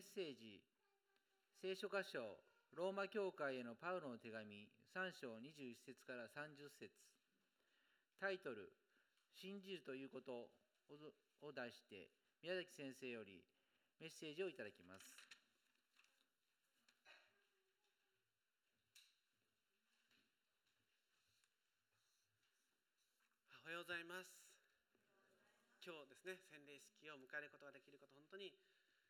ッセージ、聖書箇所、ローマ教会へのパウロの手紙、3章21節から30節。タイトル、信じるということを題して、宮崎先生よりメッセージをいただきます。 おはようございます。今日ですね、洗礼式を迎えることができること、本当に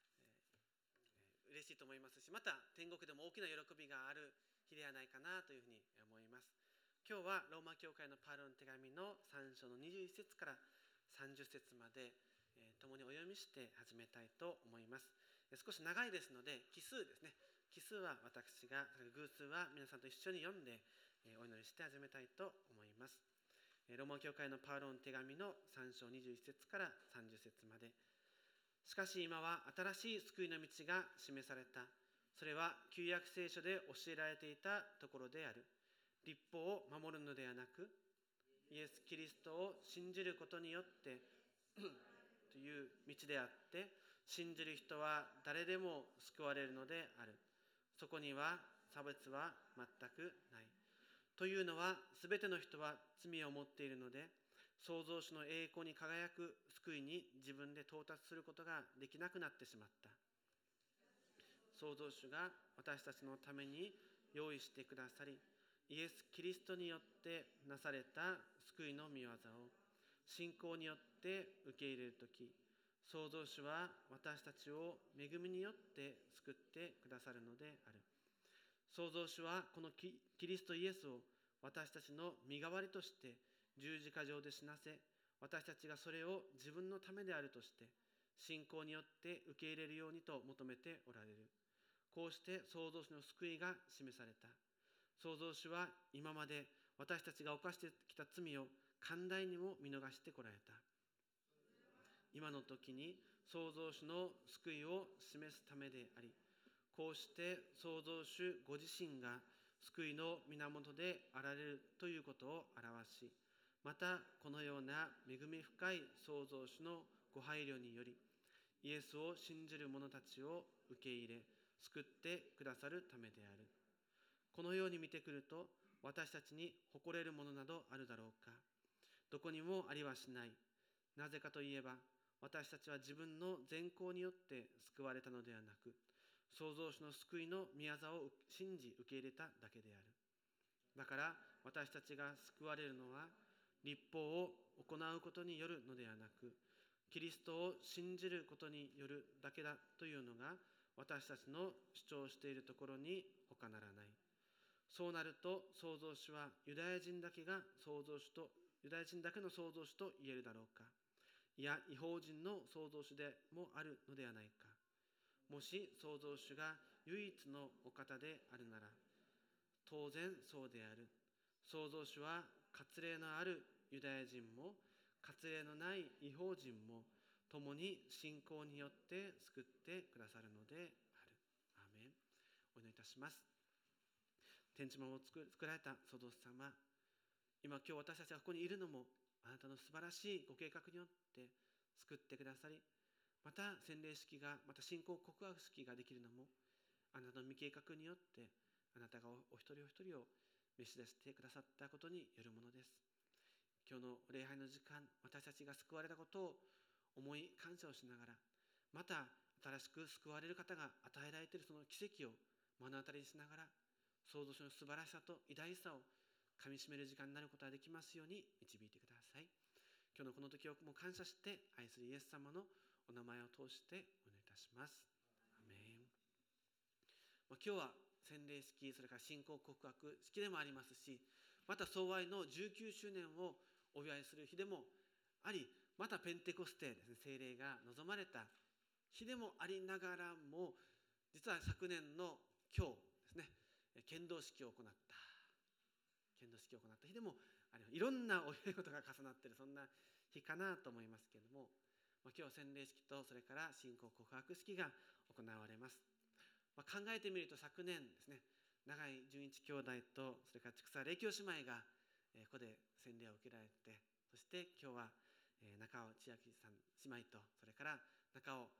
嬉しいと思いますし、また天国でも大きな喜びがある日ではないかなというふうに思います。今日はローマ教会のパウロの手紙の3章の21節から30節まで共にお読みして始めたいと思います。少し長いですので、奇数ですね。奇数は私が、偶数は皆さんと一緒に読んでお祈りして始めたいと思います。ローマ教会のパウロの手紙の3章21節から30節まで。しかし今は新しい救いの道が示された。それは旧約聖書で教えられていたところである。律法を守るのではなく、イエス・キリストを信じることによってという道であって、信じる人は誰でも救われるのである。そこには差別は全くない。というのは、すべての人は罪を持っているので、創造主の栄光に輝く救いに自分で到達することができなくなってしまった。創造主が私たちのために用意してくださり、イエス・キリストによってなされた救いの御業を信仰によって受け入れるとき、創造主は私たちを恵みによって救ってくださるのである。創造主はこのキリストイエスを私たちの身代わりとして十字架上で死なせ、私たちがそれを自分のためであるとして信仰によって受け入れるようにと求めておられる。こうして創造主の救いが示された。創造主は今まで私たちが犯してきた罪を寛大にも見逃してこられた。今の時に創造主の救いを示すためであり、こうして創造主ご自身が救いの源であられるということを表し、またこのような恵み深い創造主のご配慮により、イエスを信じる者たちを受け入れ、救ってくださるためである。このように見てくると、私たちに誇れるものなどあるだろうか。どこにもありはしない。なぜかといえば、私たちは自分の善行によって救われたのではなく、創造主の救いの御業を信じ受け入れただけである。だから私たちが救われるのは、律法を行うことによるのではなく、キリストを信じることによるだけだというのが、私たちの主張しているところに他ならない。そうなると、創造主はユダヤ人だけの創造主と言えるだろうか。いや、異邦人の創造主でもあるのではないか。もし創造主が唯一のお方であるなら、当然そうである。創造主は割礼のあるユダヤ人も割礼のない異邦人も共に信仰によって救ってくださるのである。アーメン。お祈りいたします。天地も作られた創造主様、今日私たちがここにいるのもあなたの素晴らしいご計画によって救ってくださり、また洗礼式が、また信仰告白式ができるのもあなたの御計画によって、あなたがお一人お一人を召し出してくださったことによるものです。今日の礼拝の時間、私たちが救われたことを思い感謝をしながら、また新しく救われる方が与えられているその奇跡を目の当たりにしながら、創造主の素晴らしさと偉大さをかみしめる時間になることができますように導いてください。今日のこの時をも感謝して愛するイエス様のお名前を通してお願いいたします。アメン。今日は洗礼式、それから信仰告白式でもありますし、また創愛の19周年をお祝いする日でもあり、またペンテコステですね、聖霊が望まれた日でもありながらも、実は昨年の今日ですね、献堂式を行った日でもいろんなお祝い事が重なっている、そんな日かなと思いますけれども、今日は洗礼式とそれから信仰告白式が行われます。考えてみると、昨年ですね、永井純一兄弟とそれから千草霊柩姉妹がここで洗礼を受けられて、そして今日は中尾千秋さん姉妹とそれから中尾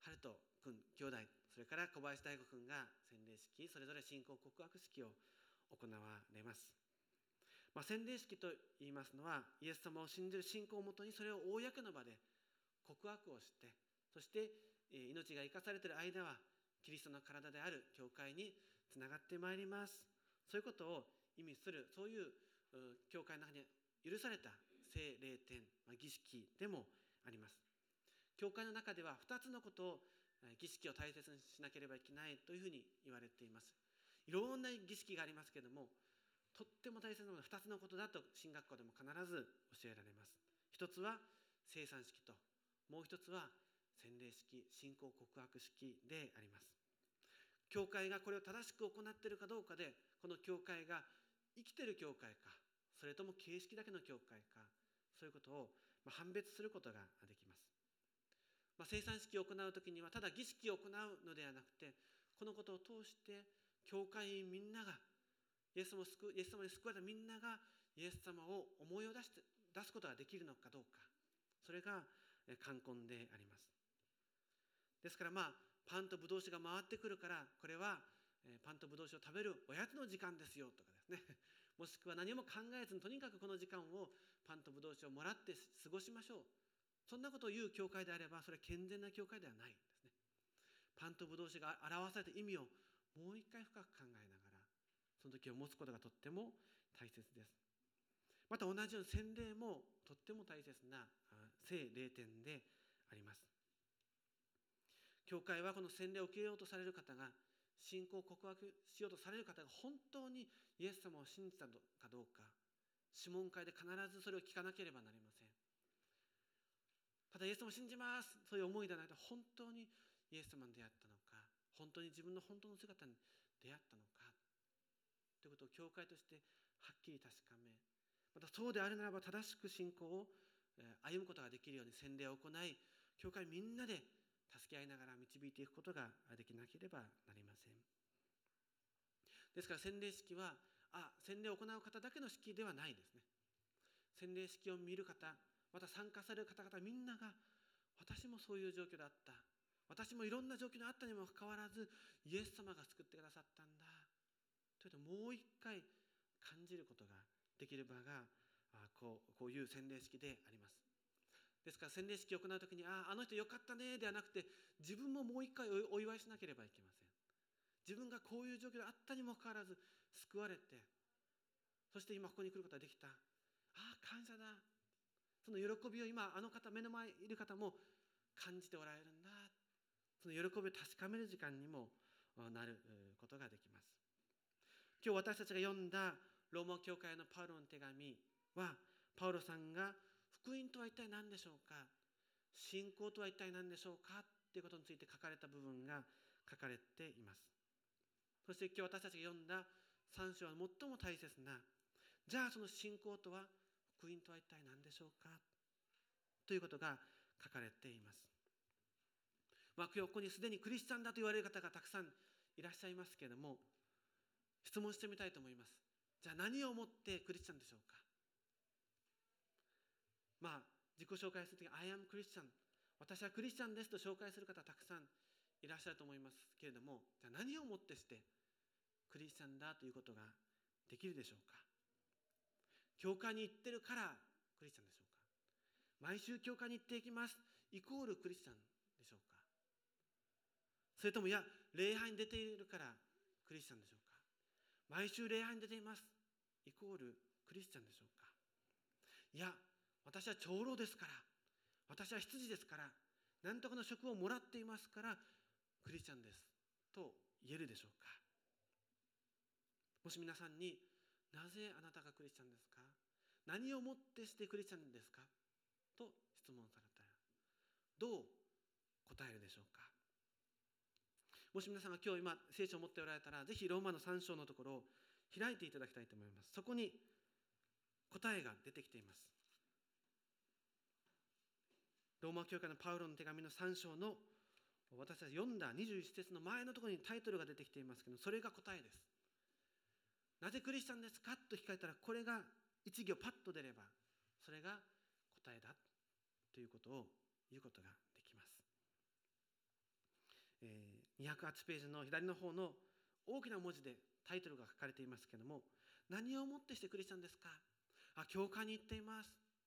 春人君兄弟、それから小林大吾君が洗礼式、それぞれ信仰告白式を行われます。洗礼式といいますのは、イエス様を信じる信仰をもとにそれを公の場で告白をして、そして命が生かされている間はキリストの体である教会につながってまいります。そういうことを意味する、そういう教会の中に許された聖霊典、儀式でもあります。教会の中では2つのことを儀式を大切にしなければいけないというふうに言われています。いろんな儀式がありますけれども、とっても大切なのは2つのことだと神学校でも必ず教えられます。一つは聖餐式と、もう一つは洗礼式、信仰告白式であります。教会がこれを正しく行っているかどうかで、この教会が生きている教会か、それとも形式だけの教会か、そういうことを判別することができます。聖餐式を行うときにはただ儀式を行うのではなくて、このことを通して教会員みんながイエス様に救われたみんながイエス様を思いを出すことができるのかどうか、それが冠婚であります。ですからパンとブドウ酒が回ってくるから、これはパンとブドウ酒を食べるおやつの時間ですよとかですね、もしくは何も考えずにとにかくこの時間をパンとブドウ酒をもらって過ごしましょう、そんなことを言う教会であれば、それは健全な教会ではないんですね。パンとブドウ酒が表された意味をもう一回深く考えながら、その時を持つことがとっても大切です。また同じように洗礼もとっても大切な聖霊典であります。教会はこの洗礼を受けようとされる方が、信仰を告白しようとされる方が本当にイエス様を信じたかどうか、諮問会で必ずそれを聞かなければなりません。ただイエス様を信じます、そういう思いではなくて、本当にイエス様に出会ったのか、本当に自分の本当の姿に出会ったのかということを教会としてはっきり確かめ、またそうであるならば正しく信仰を歩むことができるように洗礼を行い、教会みんなで助け合いながら導いていくことができなければなりません。ですから洗礼式は洗礼を行う方だけの式ではないですね。洗礼式を見る方、また参加される方々みんなが、私もそういう状況だった、私もいろんな状況にあったにもかかわらずイエス様が救ってくださったんだというのをもう一回感じることができる場がこういう洗礼式であります。ですから洗礼式を行うときにあの人よかったねではなくて、自分ももう一回お祝いしなければいけません。自分がこういう状況であったにもかかわらず救われて、そして今ここに来ることができた、感謝だ、その喜びを今目の前にいる方も感じておられるんだ、その喜びを確かめる時間にもなることができます。今日私たちが読んだローマ教会のパウロの手紙は、パウロさんが福音とは一体何でしょうか、信仰とは一体何でしょうかということについて書かれた部分が書かれています。そして今日私たちが読んだ3章は最も大切な、じゃあその信仰とは、福音とは一体何でしょうかということが書かれています。今日ここにすでにクリスチャンだと言われる方がたくさんいらっしゃいますけれども、質問してみたいと思います。じゃあ何をもってクリスチャンでしょうか。自己紹介するとき、I am Christian、 私はクリスチャンですと紹介する方たくさんいらっしゃると思いますけれども、じゃあ何をもってしてクリスチャンだということができるでしょうか。教会に行ってるからクリスチャンでしょうか。毎週教会に行っていきますイコールクリスチャンでしょうか。それとも礼拝に出ているからクリスチャンでしょうか。毎週礼拝に出ていますイコールクリスチャンでしょうか。私は長老ですから、私は羊ですから、何とかの職をもらっていますからクリスチャンですと言えるでしょうか。もし皆さんに、なぜあなたがクリスチャンですか、何をもってしてクリスチャンですかと質問されたら、どう答えるでしょうか。もし皆さんが今聖書を持っておられたら、ぜひローマの3章のところを開いていただきたいと思います。そこに答えが出てきています。ローマ教会のパウロの手紙の3章の私たち読んだ21節の前のところにタイトルが出てきていますけど、それが答えです。なぜクリスチャンですかと聞かれたら、これが一行パッと出れば、それが答えだということを言うことができます。 208ページの左の方の大きな文字でタイトルが書かれていますけれども、何をもってしてクリスチャンですか？教会に行っています。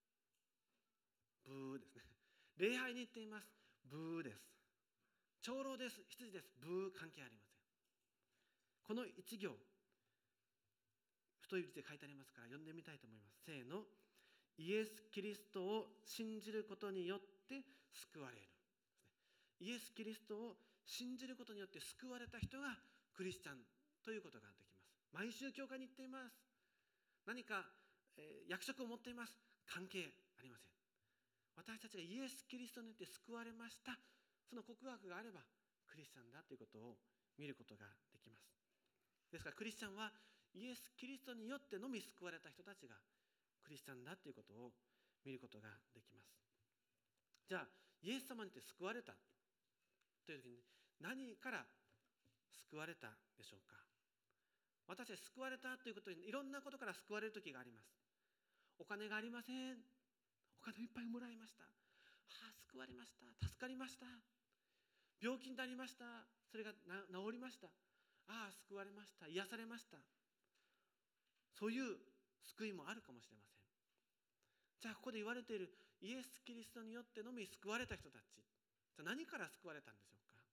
ブーですね。礼拝に行っています。ブーです。長老です。羊です。ブー、関係ありません。この一行、太い字で書いてありますから読んでみたいと思います。せーの。イエス・キリストを信じることによって救われる。イエス・キリストを信じることによって救われた人がクリスチャンということができます。毎週教会に行っています。何か、役職を持っています。関係ありません。私たちがイエス・キリストによって救われました。その告白があればクリスチャンだということを見ることができます。ですからクリスチャンはイエス・キリストによってのみ救われた人たちがクリスチャンだということを見ることができます。じゃあイエス様によって救われたという時に何から救われたでしょうか。私たち救われたということにいろんなことから救われる時があります。お金がありません。お金をいっぱいもらいました。救われました。助かりました。病気になりました。それが治りました。救われました。癒されました。そういう救いもあるかもしれません。じゃあここで言われているイエス・キリストによってのみ救われた人たち、じゃあ何から救われたんでしょうか。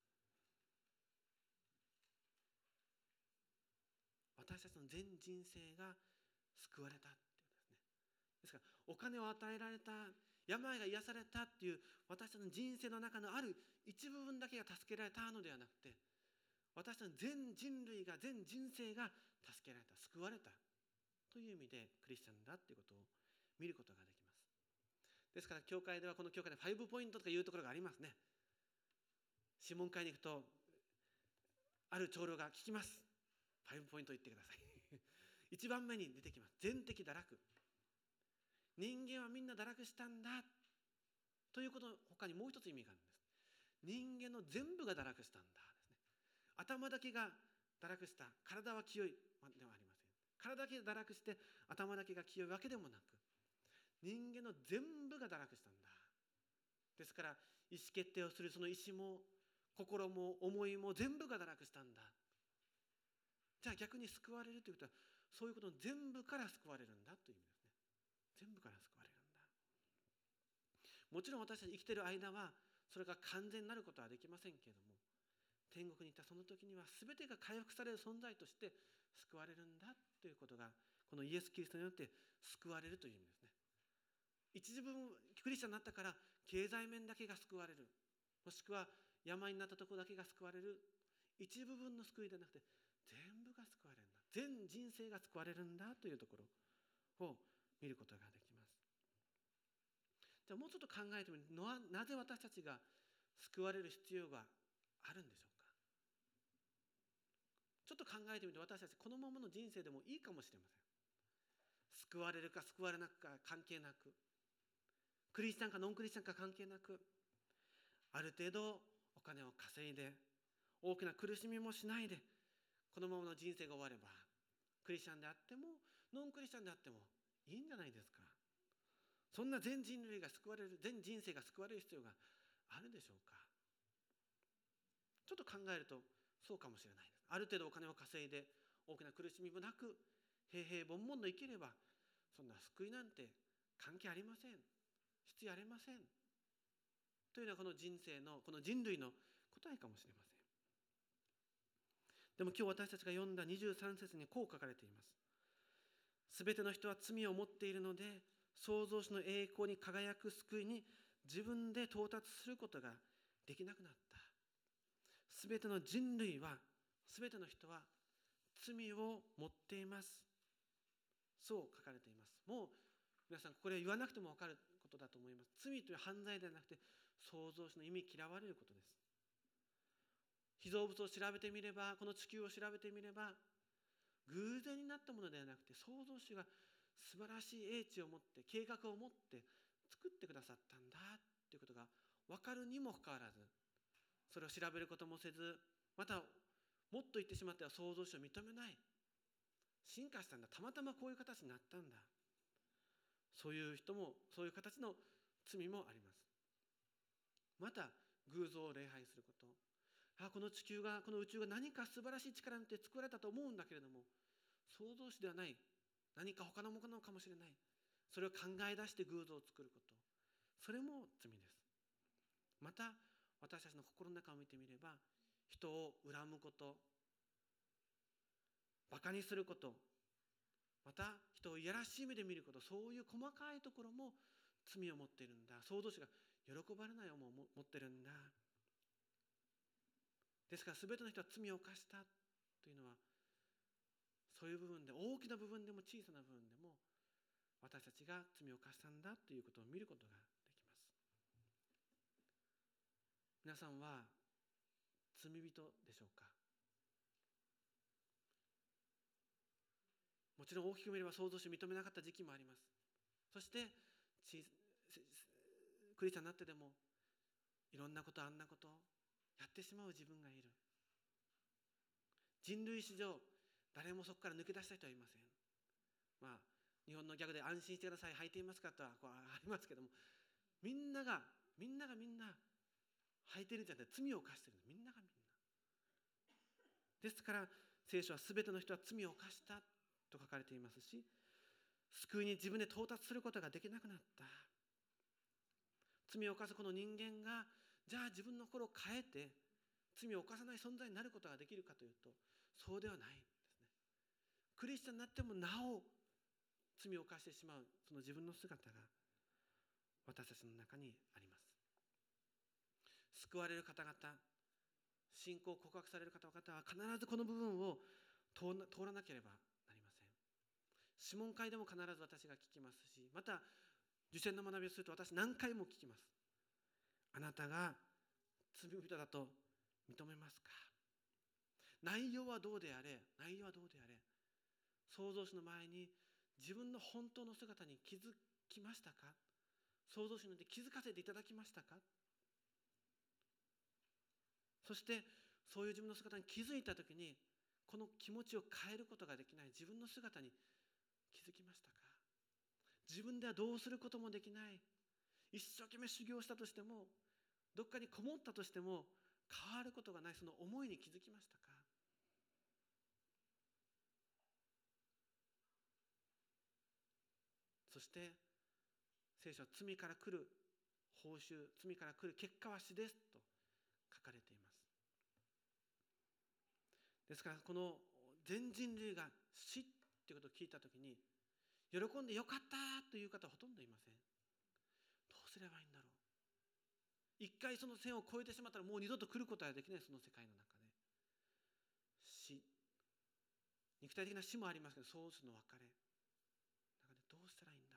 私たちの全人生が救われたっていうんですね。ですからお金を与えられた、病が癒されたっていう私たちの人生の中のある一部分だけが助けられたのではなくて、私たちの全人類が全人生が助けられた、救われたという意味でクリスチャンだということを見ることができます。ですから教会ではこの教会で5ポイントとかいうところがありますね。諮問会に行くとある長老が聞きます。5ポイント言ってください。1番目に出てきます。全的堕落。人間はみんな堕落したんだということの他にもう一つ意味があるんです。人間の全部が堕落したんだですね。頭だけが堕落した、体は清いではありません。体だけが堕落して頭だけが清いわけでもなく、人間の全部が堕落したんだ。ですから意思決定をするその意思も心も思いも全部が堕落したんだ。じゃあ逆に救われるということはそういうことの全部から救われるんだという意味ですね。全部から救われるんだ。もちろん私たち生きている間はそれが完全になることはできませんけれども、天国に行ったその時には全てが回復される存在として救われるんだということがこのイエス・キリストによって救われるという意味ですね。一部分クリスチャンになったから経済面だけが救われる、もしくは病になったところだけが救われる、一部分の救いではなくて全部が救われるんだ、全人生が救われるんだというところを見ることができます。じゃあもうちょっと考えてみるのは、なぜ私たちが救われる必要があるんでしょうか。ちょっと考えてみて、私たちこのままの人生でもいいかもしれません。救われるか救われなくか関係なく、クリスチャンかノンクリスチャンか関係なく、ある程度お金を稼いで大きな苦しみもしないでこのままの人生が終われば、クリスチャンであってもノンクリスチャンであってもいいんじゃないですか。そんな全人類が救われる、全人生が救われる必要があるでしょうか。ちょっと考えるとそうかもしれないです。ある程度お金を稼いで大きな苦しみもなく平々凡々の生きれば、そんな救いなんて関係ありません、必要ありませんというのはこの人生のこの人類の答えかもしれません。でも今日私たちが読んだ23節にこう書かれています。すべての人は罪を持っているので、創造主の栄光に輝く救いに自分で到達することができなくなった。すべての人類は、すべての人は罪を持っています。そう書かれています。もう皆さんこれ言わなくても分かることだと思います。罪という犯罪ではなくて創造主の意味嫌われることです。被造物を調べてみれば、この地球を調べてみれば、偶然になったものではなくて創造主が素晴らしい英知を持って計画を持って作ってくださったんだということが分かるにもかかわらず、それを調べることもせず、またもっと言ってしまっては創造主を認めない、進化したんだ、たまたまこういう形になったんだ、そういう人もそういう形の罪もあります。また偶像を礼拝すること、 この地球が、この宇宙が何か素晴らしい力によって作られたと思うんだけれども、創造主ではない、何か他のものかもしれない、それを考え出して偶像を作ること、それも罪です。また私たちの心の中を見てみれば、人を恨むこと、バカにすること、また人をいやらしい目で見ること、そういう細かいところも罪を持っているんだ。創造主が喜ばれない思いを持っているんだ。ですから全ての人は罪を犯したというのは、そういう部分で、大きな部分でも小さな部分でも、私たちが罪を犯したんだということを見ることができます。皆さんは罪人でしょうか。もちろん大きく見れば創造主を認めなかった時期もあります。そしてクリスチャンになってでもいろんなこと、あんなことをやってしまう自分がいる。人類史上誰もそこから抜け出した人はいません。日本のギャグで安心してください、履いていますかとはありますけども、みんなが履いてるんじゃなくて罪を犯している。みんな。ですから聖書は全ての人は罪を犯したと書かれていますし、救いに自分で到達することができなくなった。罪を犯すこの人間が、じゃあ自分の心を変えて罪を犯さない存在になることができるかというと、そうではないんですね。クリスチャンになってもなお罪を犯してしまう、その自分の姿が私たちの中にあります。救われる方々、信仰を告白される方々は必ずこの部分を通らなければなりません。諮問会でも必ず私が聞きますし、また受験の学びをすると私何回も聞きます。あなたが罪人だと認めますか。内容はどうであれ、創造主の前に自分の本当の姿に気づきましたか。創造主によって気づかせていただきましたか。そしてそういう自分の姿に気づいたときに、この気持ちを変えることができない自分の姿に気づきましたか。自分ではどうすることもできない、一生懸命修行したとしても、どっかにこもったとしても変わることがない、その思いに気づきましたか。そして聖書は罪から来る報酬、罪から来る結果は死ですと書かれています。ですからこの全人類が死ということを聞いたときに、喜んでよかったという方はほとんどいません。どうすればいいんだろう。一回その線を越えてしまったらもう二度と来ることはできない。その世界の中で死、肉体的な死もありますけど、創造主の別れ中でどうしたらいいんだろ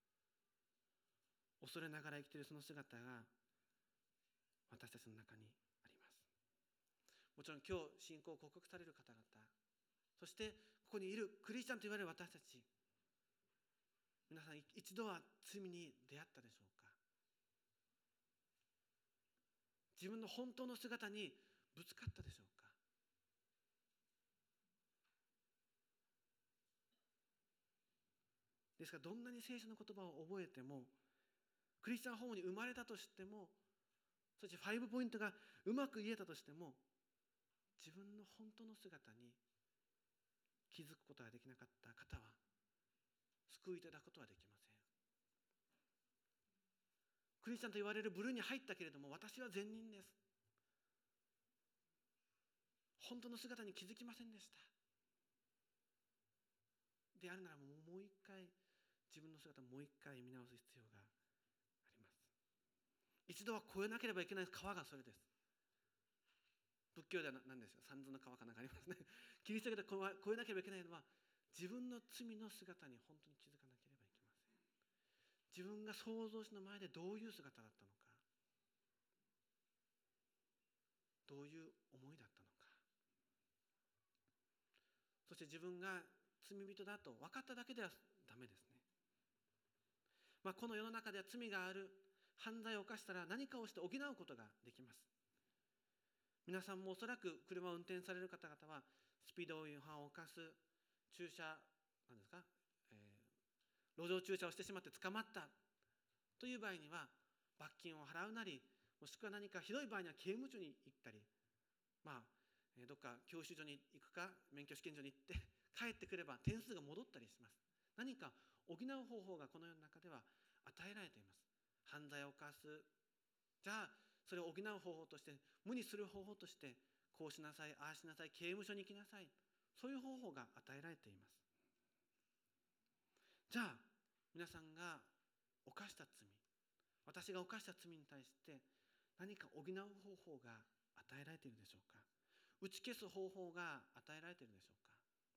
う。恐れながら生きているその姿が私たちの中にあります。もちろん今日信仰を告白される方々、そしてここにいるクリスチャンと言われる私たち、皆さん一度は罪に出会ったでしょうか。自分の本当の姿にぶつかったでしょうか。ですからどんなに聖書の言葉を覚えても、クリスチャンホームに生まれたとしても、そして5ポイントがうまく言えたとしても、自分の本当の姿に気づくことができなかった方は救いいただくことはできません。クリスチャンと言われる部類に入ったけれども、私は善人です、本当の姿に気づきませんでしたであるなら、もう一回自分の姿をもう一回見直す必要があります。一度は越えなければいけない川がそれです。仏教では何ですか、三途の川かなんかありますね。キリスト教で越えなければいけないのは、自分の罪の姿に本当に気づかなければいけません。自分が創造主の前でどういう姿だったのか、どういう思いだったのか、そして自分が罪人だと分かっただけではダメですね。この世の中では罪がある、犯罪を犯したら何かをして補うことができます。皆さんもおそらく車を運転される方々は、スピード違反を犯す、駐車なんですか、路上駐車をしてしまって捕まったという場合には罰金を払うなり、もしくは何かひどい場合には刑務所に行ったりどっか教習所に行くか免許試験所に行って帰ってくれば点数が戻ったりします。何か補う方法がこの世の中では与えられています。犯罪を犯す、じゃあそれを補う方法として、無にする方法として、こうしなさい、ああしなさい、刑務所に行きなさい、そういう方法が与えられています。じゃあ皆さんが犯した罪、私が犯した罪に対して何か補う方法が与えられているでしょうか。打ち消す方法が与えられているでしょうか。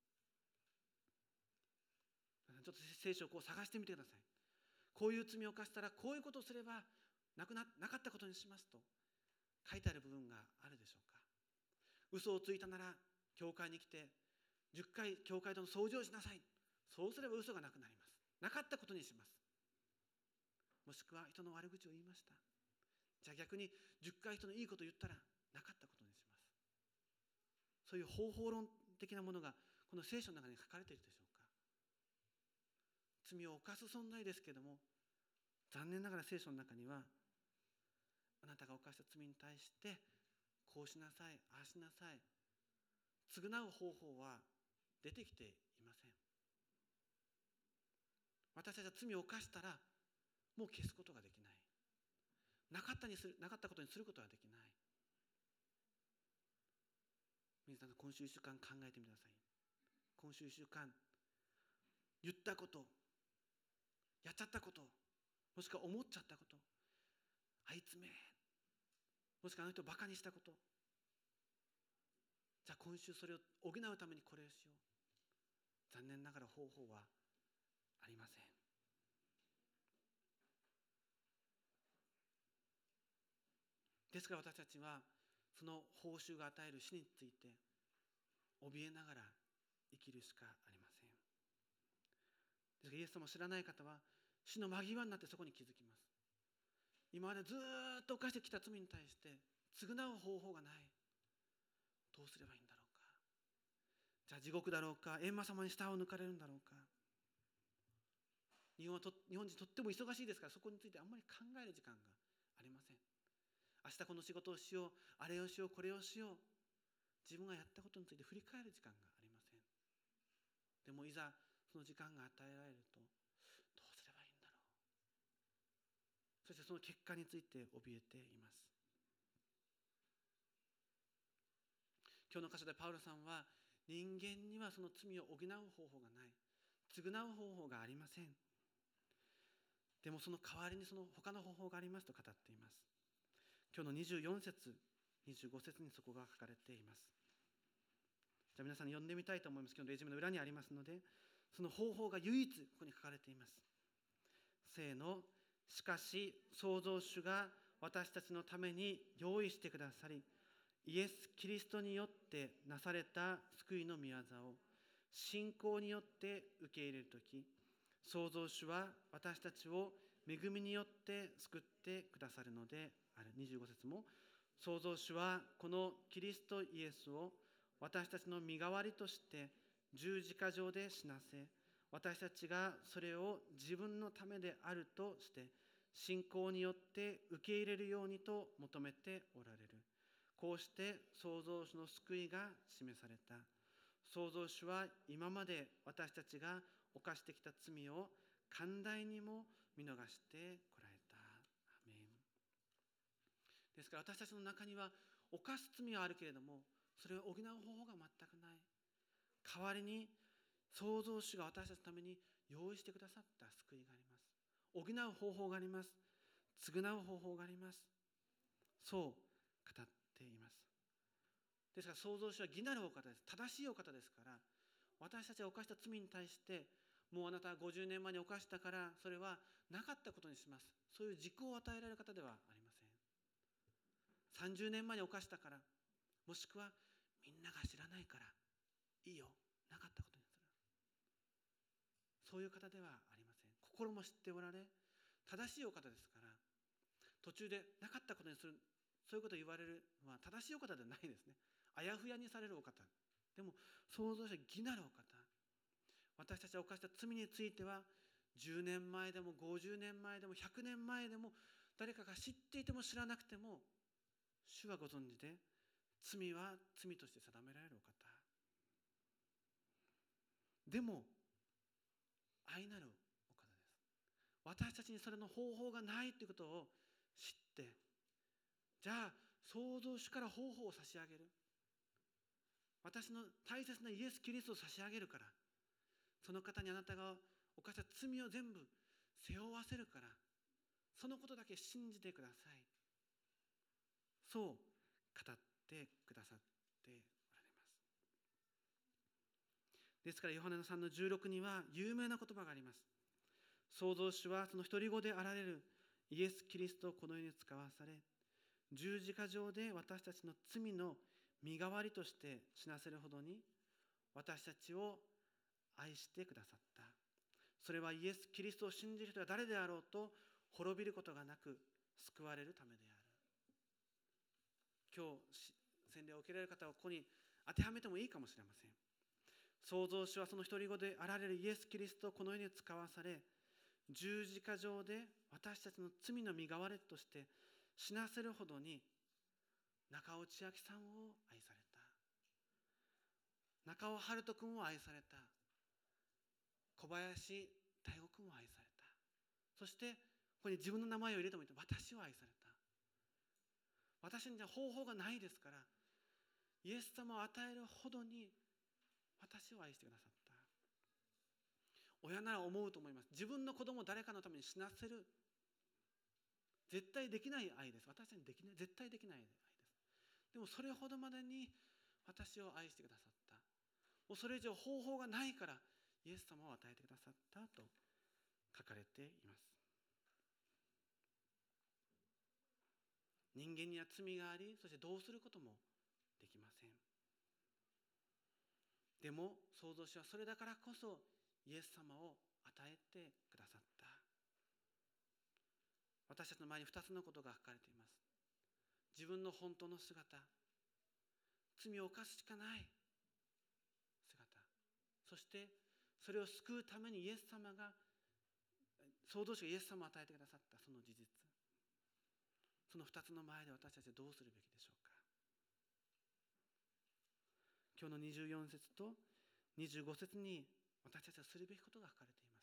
ちょっと聖書をこう探してみてください。こういう罪を犯したらこういうことをすればなかったことにしますと書いてある部分があるでしょうか。嘘をついたなら教会に来て10回教会との掃除をしなさい。そうすれば嘘がなくなります。なかったことにします。もしくは人の悪口を言いました。じゃあ逆に10回人のいいことを言ったらなかったことにします。そういう方法論的なものがこの聖書の中に書かれているでしょうか。罪を犯す存在ですけれども、残念ながら聖書の中にはあなたが犯した罪に対してこうしなさい、ああしなさい、償う方法は出てきていません。私たちは罪を犯したらもう消すことができない。なかったことにすることはできない。皆さん、今週1週間考えてみてください。今週1週間言ったこと、やっちゃったこと、もしくは思っちゃったこと、あいつめ、もしくはあの人をバカにしたこと、じゃあ今週それを補うためにこれをしよう。残念ながら方法はありません。ですから私たちはその報酬が与える死について怯えながら生きるしかありません。ですからイエス様を知らない方は死の間際になってそこに気づきます。今までずっと犯してきた罪に対して償う方法がない。どうすればいいんだろうか。じゃあ地獄だろうか、閻魔様に舌を抜かれるんだろうか。日本人とっても忙しいですから、そこについてあんまり考える時間がありません。明日この仕事をしよう、あれをしよう、これをしよう、自分がやったことについて振り返る時間がありません。でもいざその時間が与えられると、どうすればいいんだろう。そしてその結果について怯えています。今日の箇所でパウロさんは、人間にはその罪を補う方法がない、償う方法がありません。でもその代わりにその他の方法がありますと語っています。今日の24節、25節にそこが書かれています。じゃあ皆さんに読んでみたいと思います。今日のレジュメの裏にありますので、その方法が唯一ここに書かれています。せーの。しかし創造主が私たちのために用意してくださり、イエス・キリストによってなされた救いの御業を信仰によって受け入れるとき、創造主は私たちを恵みによって救ってくださるのである。25節も、創造主はこのキリストイエスを私たちの身代わりとして十字架上で死なせ、私たちがそれを自分のためであるとして信仰によって受け入れるようにと求めておられる。こうして創造主の救いが示された。創造主は今まで私たちが犯してきた罪を寛大にも見逃してこられた。アメン。ですから私たちの中には犯す罪はあるけれども、それを補う方法が全くない。代わりに創造主が私たちのために用意してくださった救いがあります。補う方法があります。償う方法があります。そう語っています。ですから創造主は義なるお方です。正しいお方ですから、私たちが犯した罪に対してもうあなたは50年前に犯したからそれはなかったことにします、そういう軸を与えられる方ではありません。30年前に犯したから、もしくはみんなが知らないからいいよ、なかったことにする、そういう方ではありません。心も知っておられ正しいお方ですから、途中でなかったことにする、そういうことを言われるのは正しいお方ではないですね。あやふやにされるお方。でも創造者義なるお方、私たちが犯した罪については10年前でも50年前でも100年前でも誰かが知っていても知らなくても主はご存知で罪は罪として定められるお方。でも愛なるお方です。私たちにそれの方法がないということを知って、じゃあ創造主から方法を差し上げる、私の大切なイエス・キリストを差し上げるから、その方にあなたが犯した罪を全部背負わせるから、そのことだけ信じてください。そう語ってくださっておられます。ですからヨハネの3の16には有名な言葉があります。創造主はその独り子であられるイエス・キリストをこの世に使わされ、十字架上で私たちの罪の身代わりとして死なせるほどに私たちを愛してくださった。それはイエス・キリストを信じる人が誰であろうと滅びることがなく救われるためである。今日洗礼を受けられる方はここに当てはめてもいいかもしれません。創造主はその独り子であられるイエス・キリストをこの世に使わされ、十字架上で私たちの罪の身代わりとして死なせるほどに中尾千秋さんを愛された。中尾春人君を愛された。小林大吾君を愛された。そしてここに自分の名前を入れてもいいと、私を愛された。私にじゃ方法がないですから、イエス様を与えるほどに私を愛してくださった。親なら思うと思います。自分の子供を誰かのために死なせる、絶対できない愛です。私たちにできない、絶対できない愛です。でもそれほどまでに私を愛してくださった。もうそれ以上方法がないからイエス様を与えてくださったと書かれています。人間には罪があり、そしてどうすることもできません。でも創造主はそれだからこそイエス様を与えてくださった。私たちの前に2つのことが書かれています。自分の本当の姿、罪を犯すしかない姿、そしてそれを救うためにイエス様が、創造主がイエス様を与えてくださったその事実、その2つの前で私たちはどうするべきでしょうか。今日の24節と25節に私たちはするべきことが書かれています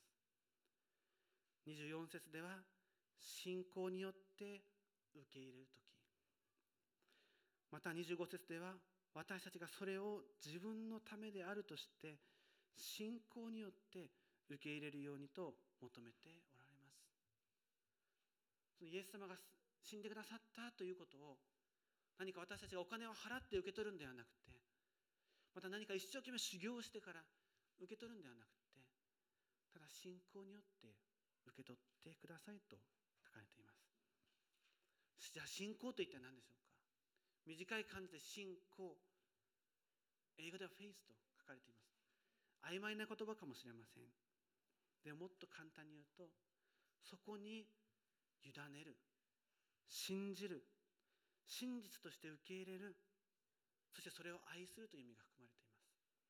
。24節では信仰によって受け入れるとき、また25節では私たちがそれを自分のためであるとして信仰によって受け入れるようにと求めておられます。そのイエス様が死んでくださったということを何か私たちがお金を払って受け取るんではなくて、また何か一生懸命修行してから受け取るんではなくて、ただ信仰によって受け取ってくださいと書かれています。じゃあ信仰と一体何でしょうか。短い漢字で信仰、英語ではフェイスと書かれています。曖昧な言葉かもしれません。でももっと簡単に言うと、そこに委ねる、信じる、真実として受け入れる、そしてそれを愛するという意味が含まれています。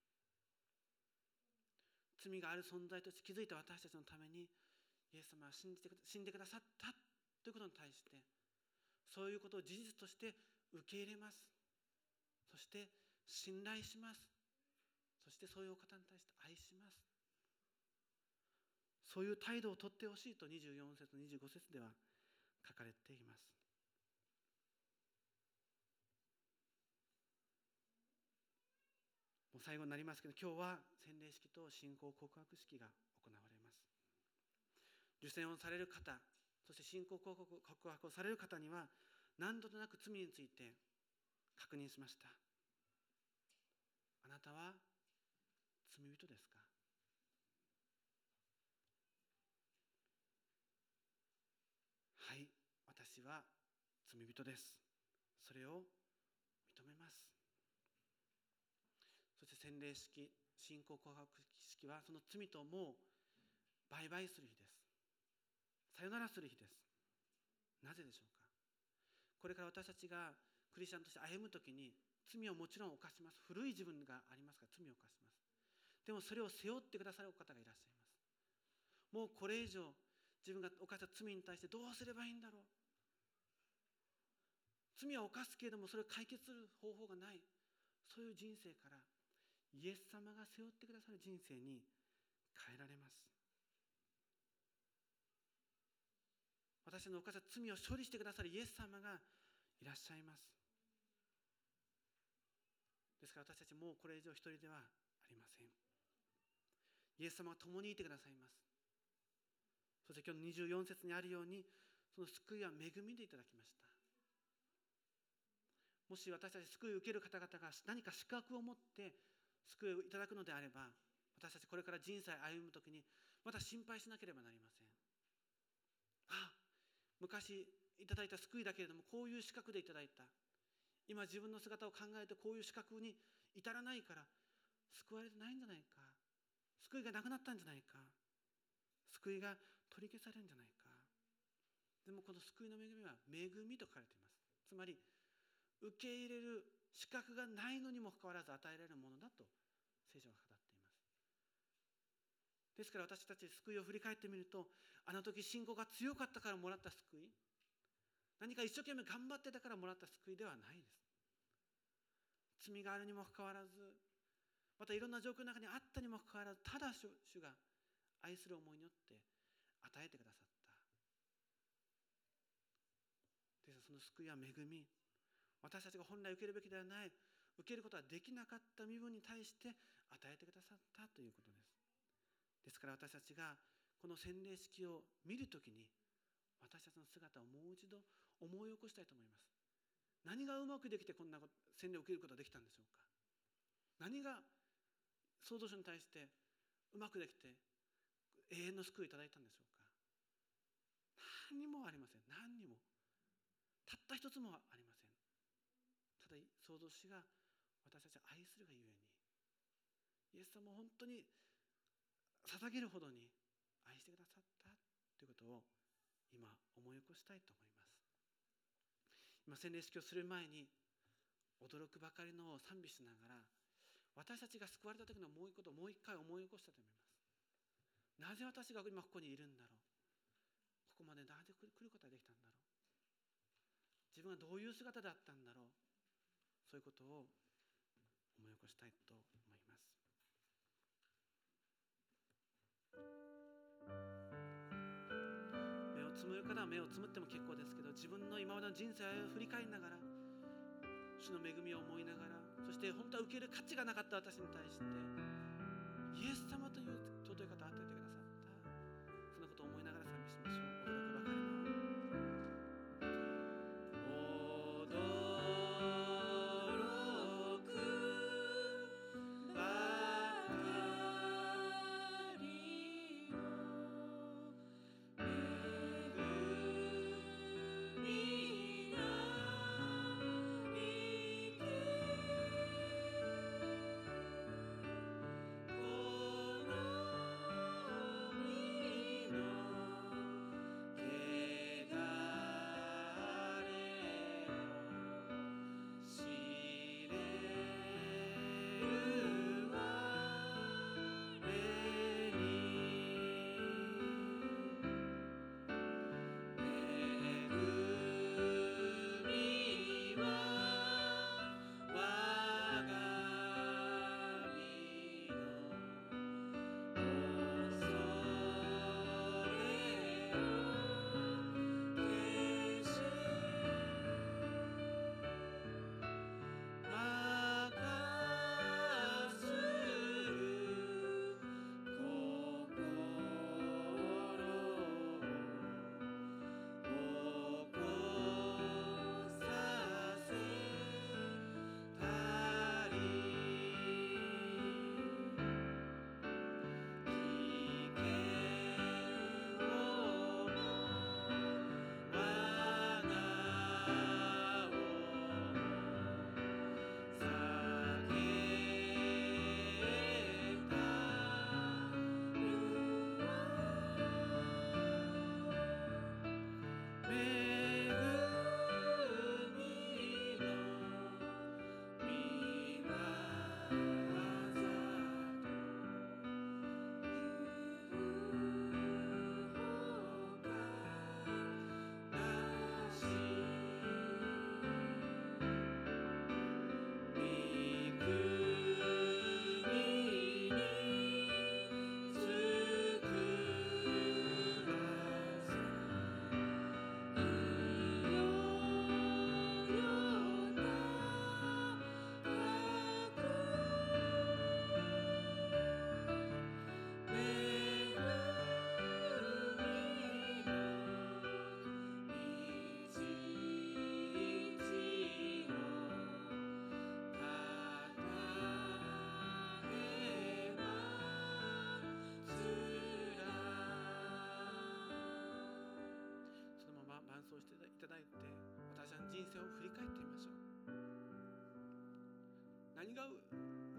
罪がある存在として気づいた私たちのためにイエス様は死んでくださったということに対して、そういうことを事実として受け入れます。そして信頼します。そしてそういうお方に対して愛します。そういう態度をとってほしいと24節25節では書かれています。もう最後になりますけど、今日は洗礼式と信仰告白式が行われます。受洗をされる方、そして信仰告白をされる方には何度となく罪について確認しました。あなたは罪人ですか。はい、私は罪人です。それを認めます。そして洗礼式、信仰告白式はその罪ともうバイバイする日です。さよならする日です。なぜでしょうか。これから私たちがクリスチャンとして歩むときに罪をもちろん犯します。古い自分がありますから罪を犯します。でもそれを背負ってくださる方がいらっしゃいます。もうこれ以上自分が犯した罪に対してどうすればいいんだろう。 罪は犯すけれどもそれを解決する方法がない、そういう人生からイエス様が背負ってくださる人生に変えられます。私の犯した罪を処理してくださるイエス様がいらっしゃいます。ですから私たちもうこれ以上一人ではありません。イエス様が共にいてくださいます。そして今日の24節にあるように、その救いは恵みでいただきました。もし私たち救いを受ける方々が何か資格を持って救いをいただくのであれば、私たちこれから人生を歩むときにまた心配しなければなりません。昔いただいた救いだけれどもこういう資格でいただいた、今自分の姿を考えてこういう資格に至らないから救われてないんじゃないか、救いがなくなったんじゃないか、救いが取り消されるんじゃないか。でもこの救いの恵みは恵みと書かれています。つまり受け入れる資格がないのにもかかわらず与えられるものだと聖書が語っています。ですから私たち救いを振り返ってみると、あの時信仰が強かったからもらった救い、何か一生懸命頑張ってたからもらった救いではないです。罪があるにもかかわらず、またいろんな状況の中にあったにもかかわらず、ただ主が愛する思いによって与えてくださった。ですからその救いは恵み、私たちが本来受けるべきではない、受けることはできなかった身分に対して与えてくださったということです。ですから私たちがこの洗礼式を見るときに、私たちの姿をもう一度思い起こしたいと思います。何がうまくできてこんな洗礼を受けることができたんでしょうか。何が創造主に対してうまくできて永遠の救いをいただいたんでしょうか。何にもありません。何にもたった一つもありません。ただ創造主が私たちを愛するがゆえに、イエス様を本当に捧げるほどに愛してくださったということを今思い起こしたいと思います。今洗礼式をする前に驚くばかりの賛美しながら、私たちが救われた時のもう一回思い起こしたと思います。なぜ私が今ここにいるんだろう、ここまでなぜ来ることができたんだろう、自分はどういう姿だったんだろう、そういうことを思い起こしたいと思います。目をつむる方は目をつむっても結構ですけど、自分の今までの人生を振り返りながら、主の恵みを思いながら、そして本当は受ける価値がなかった私に対してイエス様という尊い方を与えてくださった、そのことを思いながら賛美しましょう。驚くばかりのこの想していただいて、私たちの人生を振り返ってみましょう。何が